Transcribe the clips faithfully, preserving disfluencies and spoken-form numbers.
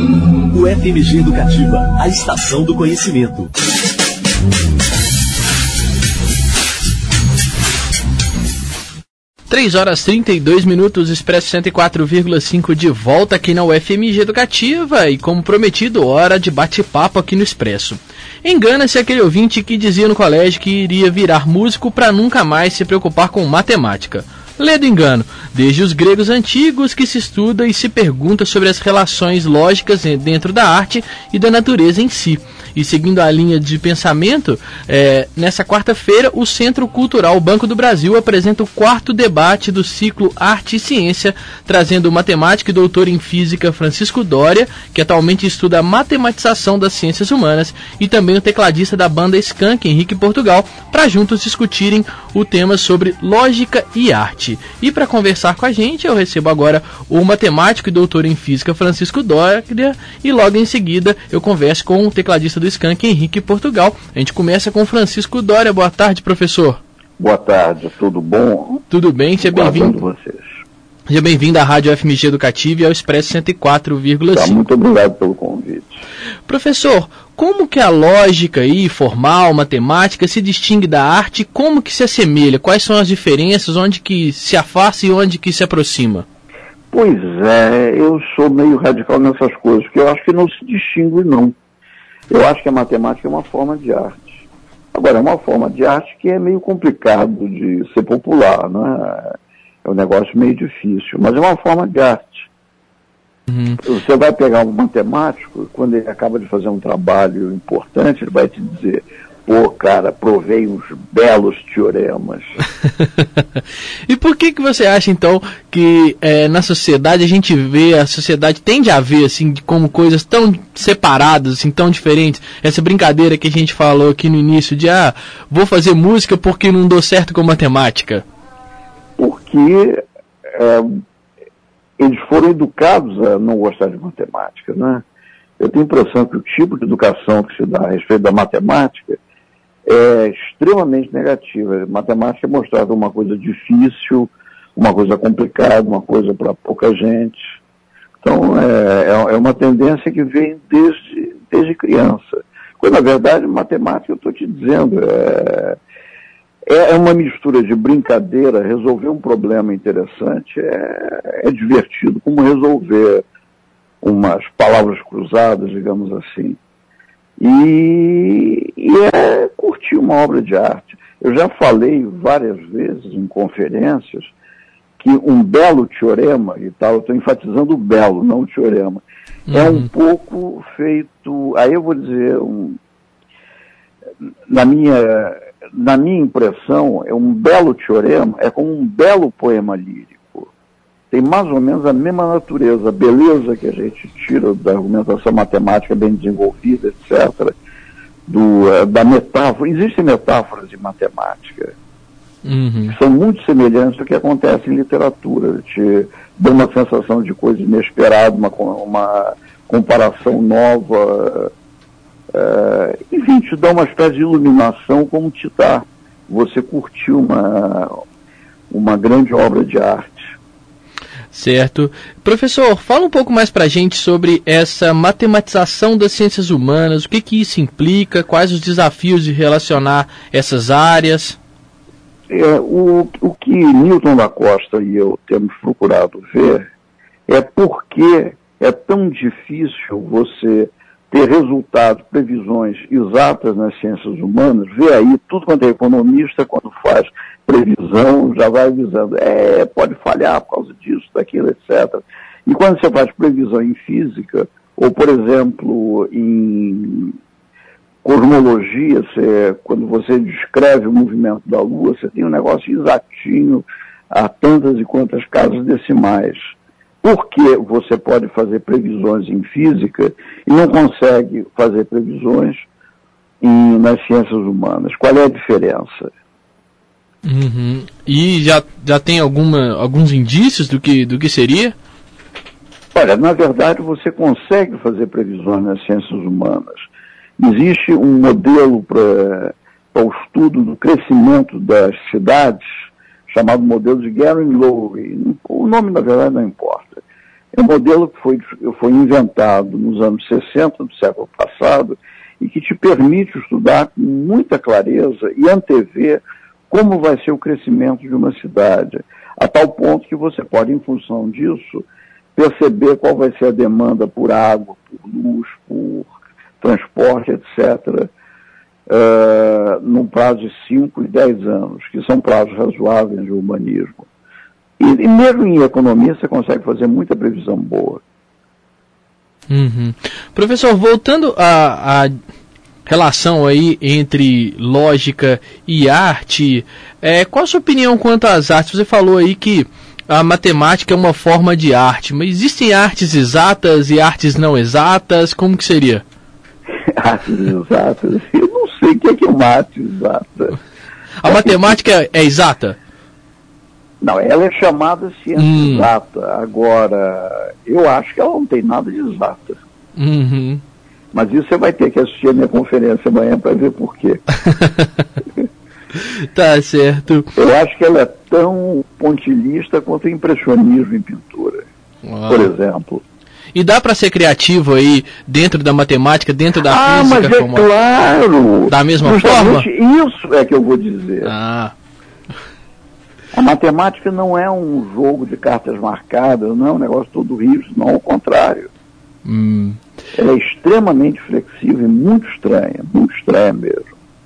O F M G Educativa, a estação do conhecimento. três horas e trinta e dois minutos, Expresso cento e quatro vírgula cinco de volta aqui na U F M G Educativa e, como prometido, hora de bate-papo aqui no Expresso. Engana-se aquele ouvinte que dizia no colégio que iria virar músico para nunca mais se preocupar com matemática. Lê do engano, desde os gregos antigos que se estuda e se pergunta sobre as relações lógicas dentro da arte e da natureza em si. E seguindo a linha de pensamento, é, nessa quarta-feira, o Centro Cultural Banco do Brasil apresenta o quarto debate do ciclo Arte e Ciência, trazendo o matemático e doutor em física Francisco Doria, que atualmente estuda a matematização das ciências humanas, e também o tecladista da banda Skank, Henrique Portugal, para juntos discutirem o tema sobre lógica e arte. E para conversar com a gente, eu recebo agora o matemático e doutor em física Francisco Doria, e logo em seguida eu converso com o tecladista do Skank, Henrique Portugal. A gente começa com Francisco Doria. Boa tarde, professor. Boa tarde, tudo bom? Tudo bem, seja bem-vindo. Vocês. Seja bem-vindo à Rádio F M G Educativa e ao Expresso cento e quatro vírgula cinco. Tá, muito obrigado pelo convite. Professor, como que a lógica aí, formal, matemática, se distingue da arte? Como que se assemelha? Quais são as diferenças? Onde que se afasta e onde que se aproxima? Pois é, eu sou meio radical nessas coisas, porque eu acho que não se distingue, não. Eu acho que a matemática é uma forma de arte. Agora, é uma forma de arte que é meio complicado de ser popular, né? É um negócio meio difícil, mas é uma forma de arte. Uhum. Você vai pegar um matemático, quando ele acaba de fazer um trabalho importante, ele vai te dizer: pô, cara, provei uns belos teoremas. E por que que você acha, então, que é, na sociedade a gente vê, a sociedade tende a ver, assim, como coisas tão separadas, assim, tão diferentes? Essa brincadeira que a gente falou aqui no início de, ah, vou fazer música porque não dou certo com matemática. Porque é, eles foram educados a não gostar de matemática, né? Eu tenho a impressão que o tipo de educação que se dá a respeito da matemática é extremamente negativa. A matemática é mostrada uma coisa difícil, uma coisa complicada, uma coisa para pouca gente. Então, é, é uma tendência que vem desde, desde criança. Quando, na verdade, matemática, eu estou te dizendo, é, é uma mistura de brincadeira. Resolver um problema interessante é, é divertido, como resolver umas palavras cruzadas, digamos assim. E, e é curtir uma obra de arte. Eu já falei várias vezes em conferências que um belo teorema, e tal, eu estou enfatizando o belo, não o teorema, uhum. é um pouco feito, aí eu vou dizer, um, na, minha, na minha impressão, é um belo teorema, é como um belo poema lírico. Tem mais ou menos a mesma natureza, a beleza que a gente tira da argumentação matemática bem desenvolvida, etcétera, do, da metáfora. Existem metáforas de matemática uhum. que são muito semelhantes ao que acontece em literatura. Te dá uma sensação de coisa inesperada, uma, uma comparação nova. É, enfim, te dá uma espécie de iluminação como te dá você curtir uma, uma grande obra de arte. Certo. Professor, fala um pouco mais pra gente sobre essa matematização das ciências humanas, o que que isso implica, quais os desafios de relacionar essas áreas? É, o, o que Newton da Costa e eu temos procurado ver é por que é tão difícil você ter resultados, previsões exatas nas ciências humanas. Vê aí, tudo quanto é economista, quando faz previsão, já vai avisando, é, pode falhar por causa disso, daquilo, etcétera. E quando você faz previsão em física, ou, por exemplo, em cosmologia, você, quando você descreve o movimento da Lua, você tem um negócio exatinho a tantas e quantas casas decimais. Por que você pode fazer previsões em física e não consegue fazer previsões em, nas ciências humanas? Qual é a diferença? Uhum. E já, já tem alguma, alguns indícios do que, do que seria? Olha, na verdade você consegue fazer previsões nas ciências humanas. Existe um modelo para o estudo do crescimento das cidades, chamado modelo de Guerin-Lowy. O nome, na verdade, não importa. É um modelo que foi, foi inventado nos anos sessenta do século passado e que te permite estudar com muita clareza e antever como vai ser o crescimento de uma cidade, a tal ponto que você pode, em função disso, perceber qual vai ser a demanda por água, por luz, por transporte, etcétera, uh, num prazo de cinco e dez anos, que são prazos razoáveis de urbanismo. E, e mesmo em economia você consegue fazer muita previsão boa. Uhum. Professor, voltando à relação aí entre lógica e arte, é, qual a sua opinião quanto às artes? Você falou aí que a matemática é uma forma de arte, mas existem artes exatas e artes não exatas? Como que seria? Artes exatas? Eu não sei o que é, que é uma arte exata. A é matemática que... é exata? Não, ela é chamada ciência hum. exata. Agora, eu acho que ela não tem nada de exata. Uhum. Mas isso você vai ter que assistir a minha conferência amanhã para ver por quê. Tá certo. Eu acho que ela é tão pontilhista quanto o impressionismo em pintura, Uau. por exemplo. E dá para ser criativo aí dentro da matemática, dentro da ah, física? Mas é como... claro! Da mesma Justamente forma? Isso é que eu vou dizer. Ah. A matemática não é um jogo de cartas marcadas, não é um negócio todo rígido, não, ao contrário. Hum. Ela é extremamente flexível e muito estranha, muito estranha mesmo.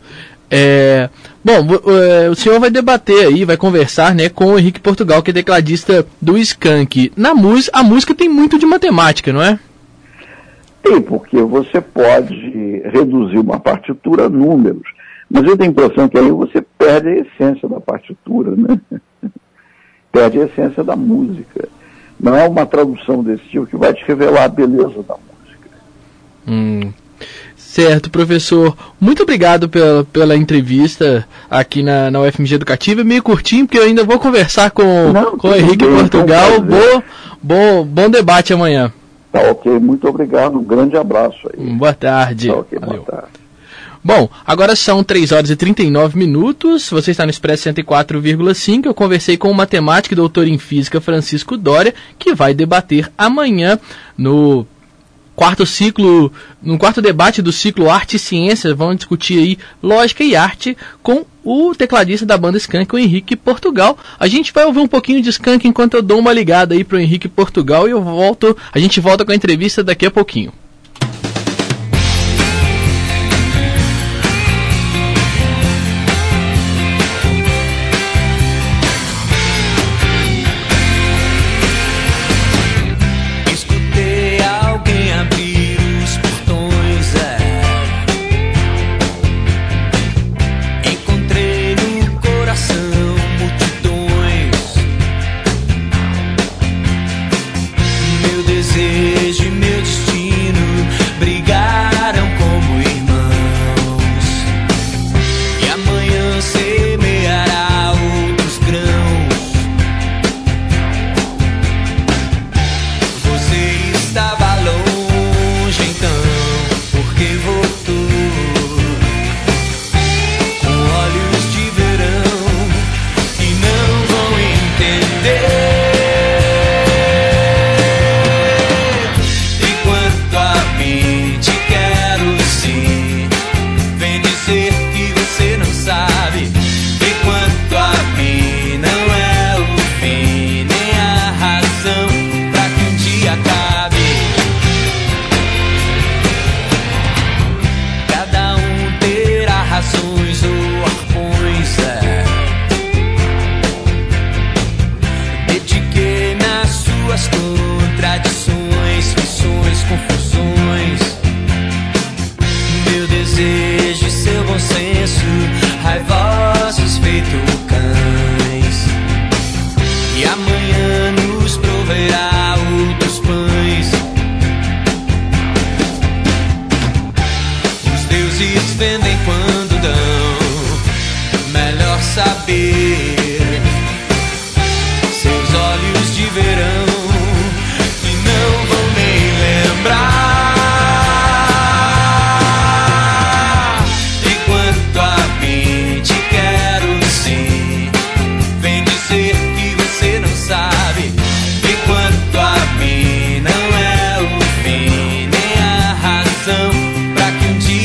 É, bom, o senhor vai debater aí, vai conversar, né, com o Henrique Portugal, que é tecladista do Skank. Na música, a música tem muito de matemática, não é? Tem, porque você pode reduzir uma partitura a números, mas eu tenho a impressão que aí você perde a essência da partitura, né? Perde a essência da música. Não é uma tradução desse tipo que vai te revelar a beleza da música. Hum. Certo, professor. Muito obrigado pela, pela entrevista aqui na, na U F M G Educativa. Meio curtinho, porque eu ainda vou conversar com, Não, com o Henrique bem, Portugal. Bom, bom, bom debate amanhã. Tá ok, muito obrigado. Um grande abraço aí. Boa tarde. Tá ok, boa tarde. Bom, agora são três horas e trinta e nove minutos, você está no Expresso cento e quatro vírgula cinco, eu conversei com o matemático e doutor em física Francisco Doria, que vai debater amanhã no quarto ciclo, no quarto debate do ciclo Arte e Ciência, vão discutir aí lógica e arte com o tecladista da banda Skank, o Henrique Portugal. A gente vai ouvir um pouquinho de Skank enquanto eu dou uma ligada aí pro Henrique Portugal e eu volto, a gente volta com a entrevista daqui a pouquinho. Desejo e meu destino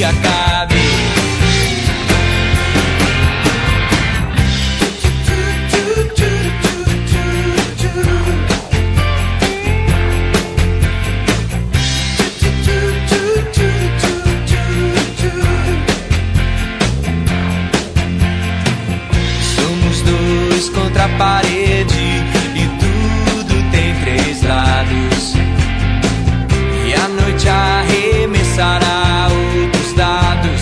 acabe. Somos dois contra a parede e tudo tem três lados. E a noite arremessará outros dados.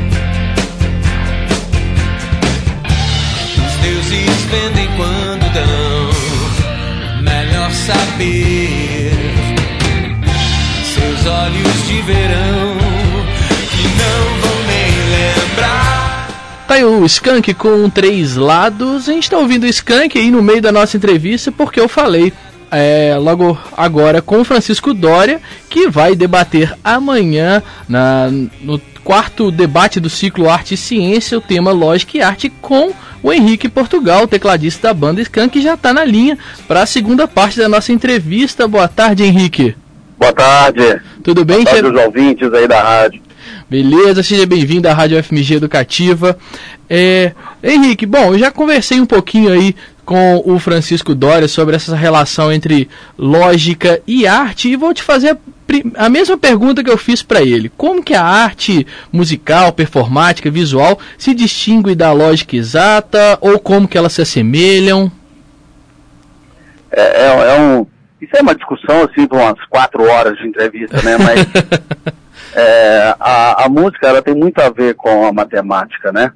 Os deuses vendem quando dão. Melhor saber. Seus olhos de verão que não vão nem lembrar. Tá aí o Skank com três lados. A gente tá ouvindo o Skank aí no meio da nossa entrevista porque eu falei É, logo agora com o Francisco Doria, que vai debater amanhã na, no quarto debate do ciclo Arte e Ciência, o tema Lógica e Arte, com o Henrique Portugal, tecladista da banda Skank, que já está na linha para a segunda parte da nossa entrevista. Boa tarde, Henrique. Boa tarde. Tudo bem? Boa tarde, os ouvintes aí da rádio. Beleza, seja bem-vindo à Rádio F M G Educativa. É, Henrique, bom, eu já conversei um pouquinho aí com o Francisco Doria sobre essa relação entre lógica e arte e vou te fazer a, a mesma pergunta que eu fiz para ele. Como que a arte musical, performática, visual se distingue da lógica exata ou como que elas se assemelham? É, é, é um, isso é uma discussão assim por umas quatro horas de entrevista, né? Mas é, a, a música ela tem muito a ver com a matemática, né?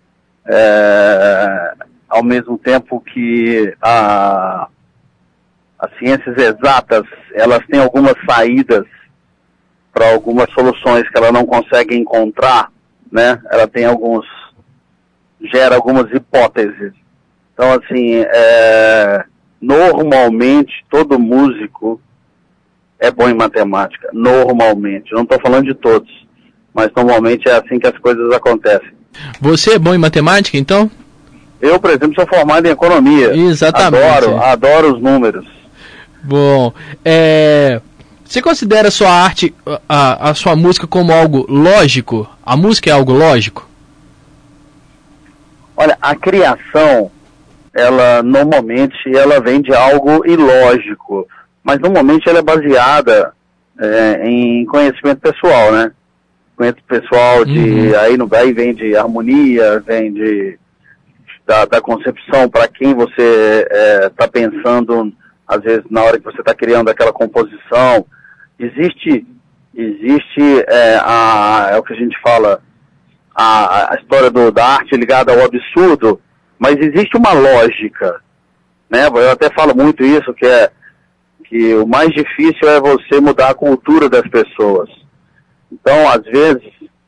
É, ao mesmo tempo que a, as ciências exatas, elas têm algumas saídas para algumas soluções que ela não consegue encontrar, né? Ela tem alguns, gera algumas hipóteses. Então, assim, é, normalmente, todo músico é bom em matemática, normalmente. Não estou falando de todos, mas normalmente é assim que as coisas acontecem. Você é bom em matemática, então? Eu, por exemplo, sou formado em economia. Exatamente. Adoro, adoro os números. Bom, é, você considera a sua arte, a, a sua música como algo lógico? A música é algo lógico? Olha, a criação, ela normalmente ela vem de algo ilógico, mas normalmente ela é baseada é, em conhecimento pessoal, né? Conhecimento pessoal de, uhum. aí, no, aí vem de harmonia, vem de Da, da concepção para quem você está é, pensando, às vezes na hora que você está criando aquela composição. Existe, existe é, a, é o que a gente fala, a, a história do, da arte ligada ao absurdo, mas existe uma lógica, né? Eu até falo muito isso, que é que o mais difícil é você mudar a cultura das pessoas. Então, às vezes,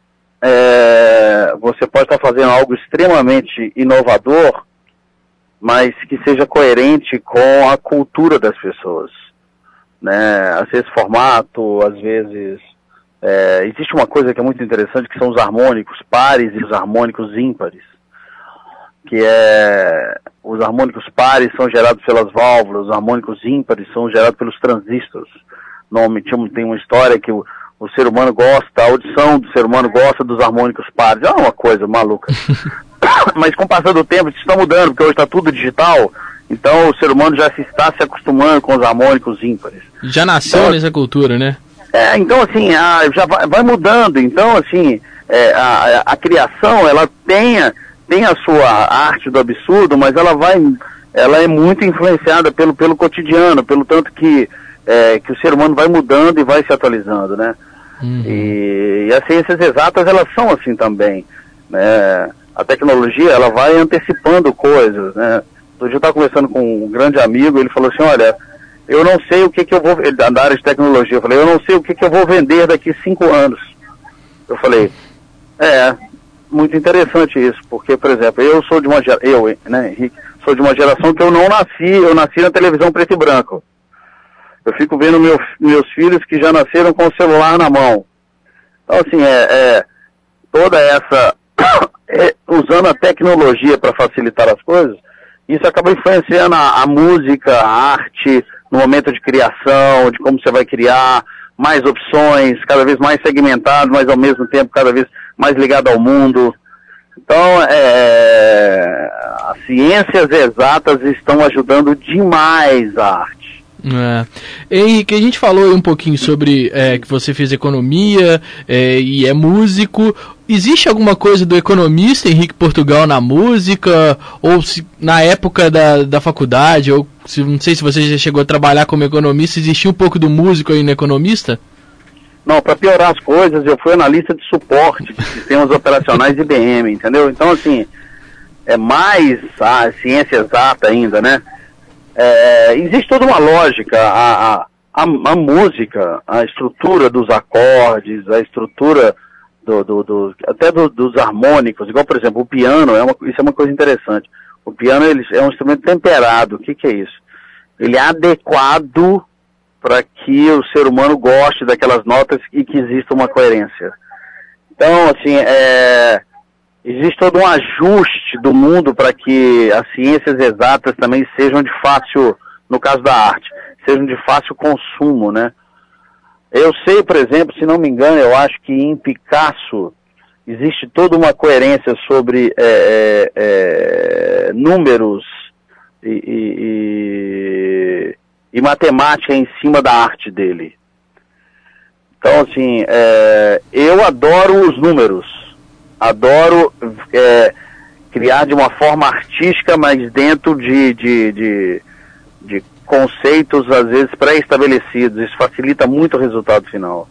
É, você pode estar fazendo algo extremamente inovador, mas que seja coerente com a cultura das pessoas, né? Às vezes formato, às vezes é, existe uma coisa que é muito interessante, que são os harmônicos pares e os harmônicos ímpares, que é os harmônicos pares são gerados pelas válvulas, os harmônicos ímpares são gerados pelos transistores. Normalmente tem uma história que o O ser humano gosta, a audição do ser humano gosta dos harmônicos pares. É uma coisa maluca. Mas com o passar do tempo, isso está mudando, porque hoje está tudo digital. Então o ser humano já se está se acostumando com os harmônicos ímpares. Já nasceu então, nessa cultura, né? É, então assim, a, já vai, vai mudando. Então assim, é, a, a criação, ela tem a, tem a sua arte do absurdo, mas ela vai, ela é muito influenciada pelo, pelo cotidiano, pelo tanto que, é, que o ser humano vai mudando e vai se atualizando, né? Uhum. E, e as ciências exatas, elas são assim também, né? A tecnologia, ela vai antecipando coisas, né? Hoje eu estava conversando com um grande amigo, ele falou assim, olha, eu não sei o que que eu vou, da área de tecnologia, eu falei, eu não sei o que que eu vou vender daqui cinco anos. Eu falei, é, muito interessante isso, porque, por exemplo, eu sou de uma geração, eu, né, Henrique, sou de uma geração que eu não nasci, eu nasci na televisão preto e branco. Eu fico vendo meu, meus filhos que já nasceram com o celular na mão. Então, assim, é, é toda essa, é, usando a tecnologia para facilitar as coisas, isso acaba influenciando a, a música, a arte, no momento de criação, de como você vai criar, mais opções, cada vez mais segmentado, mas ao mesmo tempo cada vez mais ligado ao mundo. Então, é, as ciências exatas estão ajudando demais a arte. É. Henrique, a gente falou aí um pouquinho sobre é, que você fez economia é, e é músico. Existe alguma coisa do economista Henrique Portugal na música? Ou se, na época da, da faculdade, ou se, não sei se você já chegou a trabalhar como economista, existia um pouco do músico aí no economista? Não, para piorar as coisas, eu fui analista de suporte de sistemas operacionais de I B M, entendeu? Então, assim, é mais a ciência exata ainda, né? É, existe toda uma lógica, a, a, a, a música, a estrutura dos acordes, a estrutura do, do, do, até do, dos harmônicos, igual, por exemplo, o piano, é uma, isso é uma coisa interessante. O piano ele é um instrumento temperado. O que, que é isso? Ele é adequado para que o ser humano goste daquelas notas e que exista uma coerência. Então, assim, é... existe todo um ajuste do mundo para que as ciências exatas também sejam de fácil, no caso da arte, sejam de fácil consumo, né? Eu sei, por exemplo, se não me engano, eu acho que em Picasso existe toda uma coerência sobre é, é, números e, e, e, e matemática em cima da arte dele. Então, assim, é, eu adoro os números. Adoro é, criar de uma forma artística, mas dentro de, de, de, de conceitos, às vezes, pré-estabelecidos. Isso facilita muito o resultado final.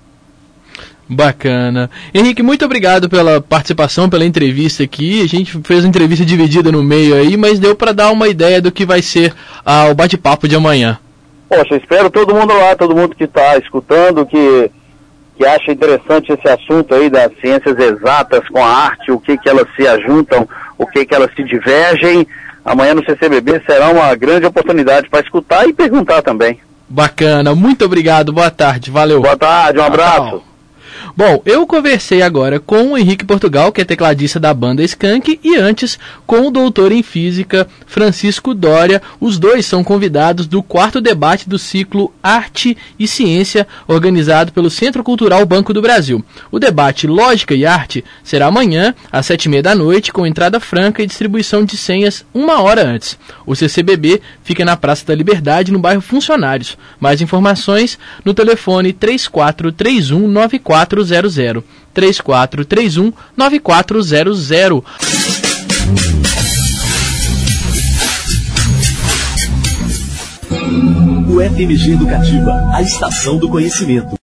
Bacana. Henrique, muito obrigado pela participação, pela entrevista aqui. A gente fez uma entrevista dividida no meio aí, mas deu para dar uma ideia do que vai ser ah, o bate-papo de amanhã. Poxa, espero todo mundo lá, todo mundo que está escutando, que... que acha interessante esse assunto aí das ciências exatas com a arte, o que que elas se ajuntam, o que que elas se divergem. Amanhã no C C B B será uma grande oportunidade para escutar e perguntar também. Bacana, muito obrigado, boa tarde, valeu. Boa tarde, um abraço. Bom, eu conversei agora com o Henrique Portugal, que é tecladista da banda Skank, e antes com o doutor em física Francisco Doria. Os dois são convidados do quarto debate do ciclo Arte e Ciência, organizado pelo Centro Cultural Banco do Brasil. O debate Lógica e Arte será amanhã, às sete e meia da noite, com entrada franca e distribuição de senhas uma hora antes. O C C B B fica na Praça da Liberdade, no bairro Funcionários. Mais informações no telefone três quatro três um nove quatro zero zero. três quatro três um nove quatro zero zero. O F M G Educativa, a estação do conhecimento.